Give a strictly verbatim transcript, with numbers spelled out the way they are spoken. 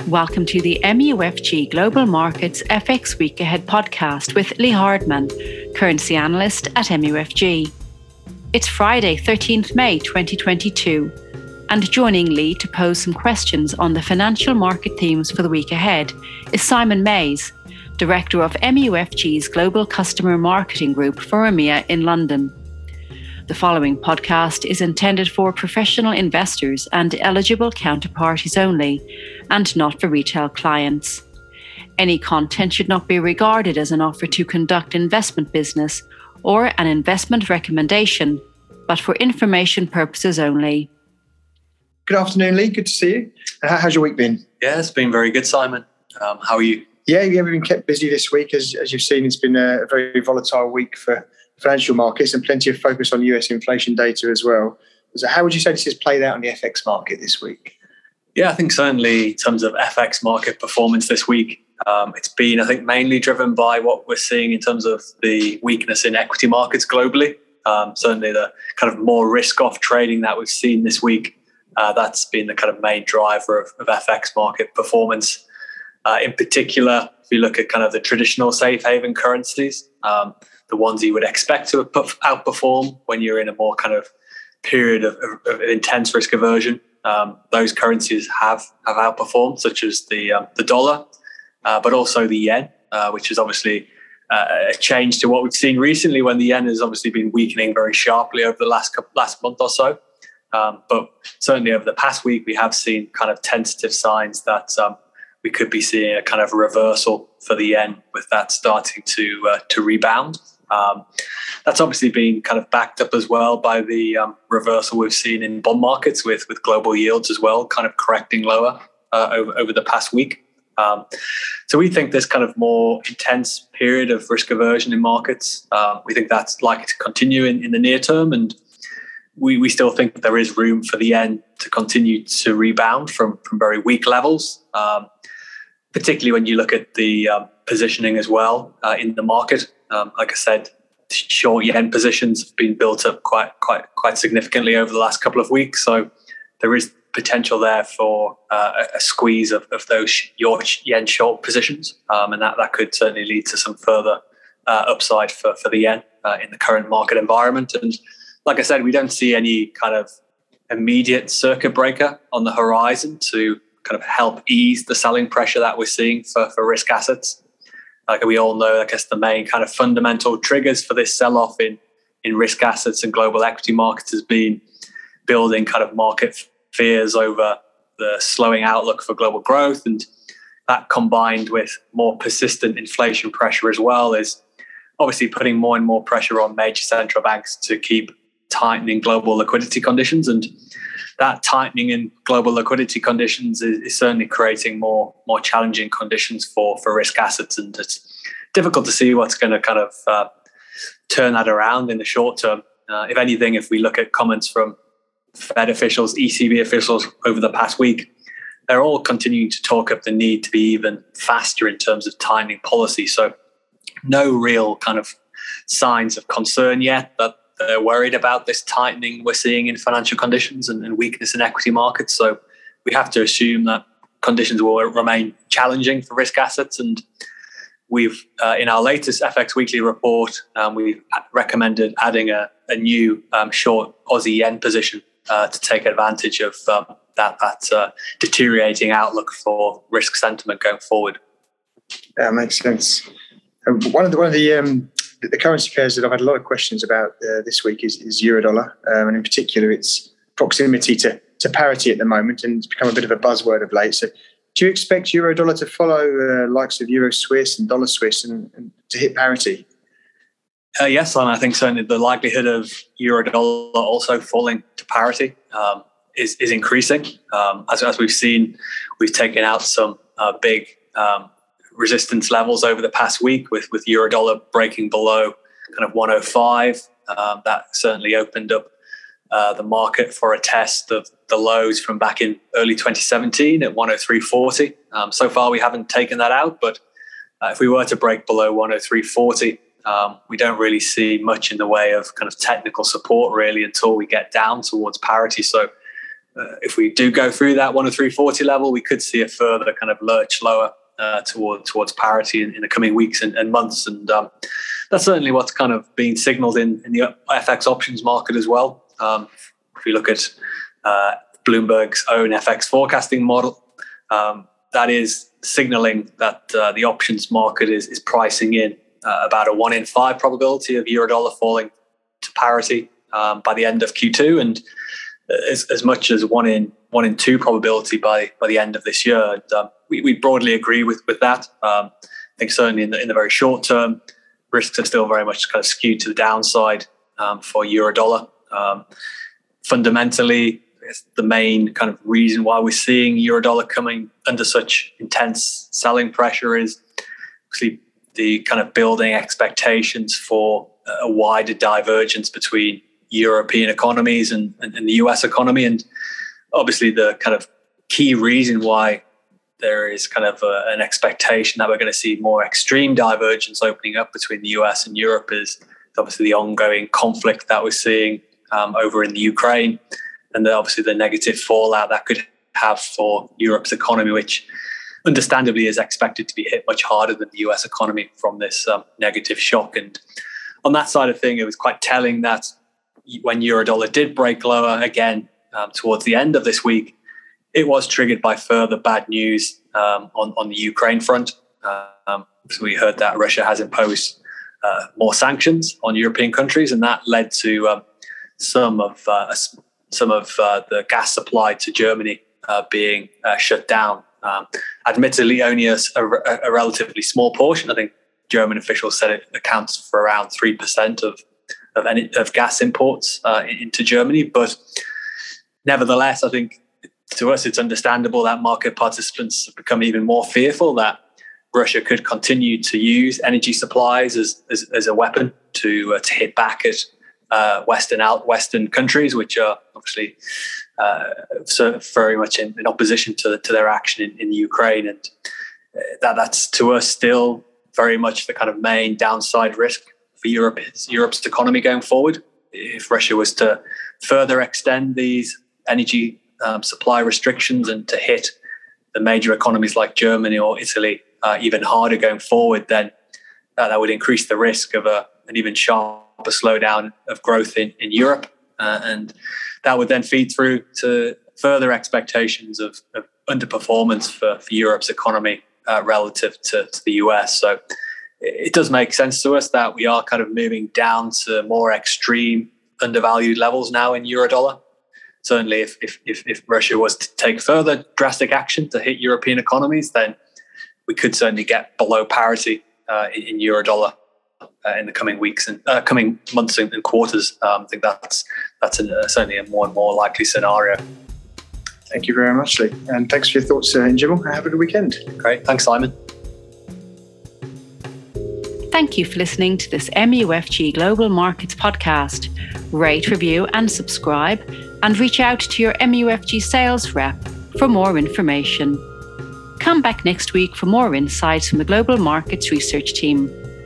Welcome to the M U F G Global Markets F X Week Ahead podcast with Lee Hardman, currency analyst at M U F G. It's Friday, thirteenth of May twenty twenty-two, and joining Lee to pose some questions on the financial market themes for the week ahead is Simon Mayes, Director of M U F G's Global Customer Marketing Group for EMEA in London. The following podcast is intended for professional investors and eligible counterparties only, and not for retail clients. Any content should not be regarded as an offer to conduct investment business or an investment recommendation, but for information purposes only. Good afternoon, Lee. Good to see you. How's your week been? Yeah, it's been very good, Simon. Um, how are you? Yeah, yeah, we've been kept busy this week. As, as you've seen, it's been a very volatile week for financial markets and plenty of focus on U S inflation data as well. So how would you say this has played out on the F X market this week? Yeah, I think certainly in terms of F X market performance this week, um, it's been, I think, mainly driven by what we're seeing in terms of the weakness in equity markets globally. Um, certainly the kind of more risk-off trading that we've seen this week, uh, that's been the kind of main driver of, of F X market performance. Uh, in particular, if you look at kind of the traditional safe haven currencies, um, the ones you would expect to outperform when you're in a more kind of period of, of, of intense risk aversion, um, those currencies have have outperformed, such as the um, the dollar, uh, but also the yen, uh, which is obviously uh, a change to what we've seen recently, when the yen has obviously been weakening very sharply over the last couple, last month or so. Um, but certainly over the past week, we have seen kind of tentative signs that um, we could be seeing a kind of reversal for the yen, with that starting to uh, to rebound. Um, that's obviously been kind of backed up as well by the um, reversal we've seen in bond markets, with with global yields as well, kind of correcting lower uh, over, over the past week. Um, so we think this kind of more intense period of risk aversion in markets, uh, we think that's likely to continue in, in the near term, and we, we still think there is room for the yen to continue to rebound from, from very weak levels, um, particularly when you look at the um, positioning as well uh, in the market. Um, like I said, short yen positions have been built up quite, quite, quite significantly over the last couple of weeks. So there is potential there for uh, a squeeze of, of those yen short positions, um, and that, that could certainly lead to some further uh, upside for, for the yen uh, in the current market environment. And like I said, we don't see any kind of immediate circuit breaker on the horizon to kind of help ease the selling pressure that we're seeing for, for risk assets. Like we all know, I guess the main kind of fundamental triggers for this sell-off in, in risk assets and global equity markets has been building kind of market fears over the slowing outlook for global growth. And that, combined with more persistent inflation pressure as well, is obviously putting more and more pressure on major central banks to keep tightening global liquidity conditions. And that tightening in global liquidity conditions is, is certainly creating more more challenging conditions for, for risk assets. And it's difficult to see what's going to kind of uh, turn that around in the short term. Uh, if anything, if we look at comments from Fed officials, E C B officials over the past week, they're all continuing to talk up the need to be even faster in terms of tightening policy. So no real kind of signs of concern yet that they're worried about this tightening we're seeing in financial conditions and, and weakness in equity markets. So we have to assume that conditions will remain challenging for risk assets. And we've, uh, in our latest F X Weekly report, um, we've recommended adding a, a new um, short Aussie yen position uh, to take advantage of um, that, that uh, deteriorating outlook for risk sentiment going forward. That makes sense. Um, one of the, one of the um The currency pairs that I've had a lot of questions about uh, this week is, is Eurodollar, um, and in particular its proximity to, to parity at the moment, and it's become a bit of a buzzword of late. So do you expect Eurodollar to follow uh, likes of Euro Swiss and Dollar Swiss and, and to hit parity? Uh, yes, and I think certainly the likelihood of Eurodollar also falling to parity um, is, is increasing. Um, as, as we've seen, we've taken out some uh, big um resistance levels over the past week, with with Eurodollar breaking below kind of one oh five. Um, that certainly opened up uh, the market for a test of the lows from back in early twenty seventeen at one oh three forty. Um, so far, we haven't taken that out, but uh, if we were to break below one oh three forty, um, we don't really see much in the way of kind of technical support really until we get down towards parity. So uh, if we do go through that one oh three forty level, we could see a further kind of lurch lower uh, toward, towards parity in, in the coming weeks and, and months. And um, that's certainly what's kind of being signaled in, in the F X options market as well. Um, if you look at uh, Bloomberg's own F X forecasting model, um, that is signaling that uh, the options market is, is pricing in uh, about a one in five probability of euro dollar falling to parity um, by the end of Q two, and as, as much as one in one in two probability by by the end of this year. And, um, we, we broadly agree with with that. Um, I think certainly in the in the very short term, risks are still very much kind of skewed to the downside um, for euro dollar. Um, fundamentally, the main kind of reason why we're seeing euro dollar coming under such intense selling pressure is actually the kind of building expectations for a wider divergence between European economies and, and, and the U S economy. And obviously the kind of key reason why there is kind of a, an expectation that we're going to see more extreme divergence opening up between the U S and Europe is obviously the ongoing conflict that we're seeing um, over in the Ukraine, and then obviously the negative fallout that could have for Europe's economy, which understandably is expected to be hit much harder than the U S economy from this um, negative shock. And on that side of thing, it was quite telling that when euro dollar did break lower again um, towards the end of this week, it was triggered by further bad news um, on, on the Ukraine front. Um, so we heard that Russia has imposed uh, more sanctions on European countries, and that led to um, some of uh, some of uh, the gas supply to Germany uh, being uh, shut down. Um, admittedly, only a, a, a relatively small portion. I think German officials said it accounts for around three percent of of, any, of gas imports uh, into Germany. But nevertheless, I think to us it's understandable that market participants have become even more fearful that Russia could continue to use energy supplies as as, as a weapon to uh, to hit back at uh, Western out Western countries, which are obviously uh, so very much in, in opposition to to their action in, in Ukraine, and uh, that that's to us still very much the kind of main downside risk for Europe, Europe's economy going forward. If Russia was to further extend these energy um, supply restrictions and to hit the major economies like Germany or Italy uh, even harder going forward, then uh, that would increase the risk of a, an even sharper slowdown of growth in, in Europe. Uh, and that would then feed through to further expectations of, of underperformance for, for Europe's economy uh, relative to, to the U S. So it does make sense to us that we are kind of moving down to more extreme undervalued levels now in euro dollar. Certainly if, if, if, if Russia was to take further drastic action to hit European economies, then we could certainly get below parity uh, in, in euro dollar uh, in the coming weeks and uh, coming months and, and quarters. Um, I think that's that's a, uh, certainly a more and more likely scenario. Thank you very much, Lee. And thanks for your thoughts uh, in general. Have a good weekend. Great. Thanks, Simon. Thank you for listening to this M U F G Global Markets podcast. Rate, review and subscribe, and reach out to your M U F G sales rep for more information. Come back next week for more insights from the Global Markets Research team.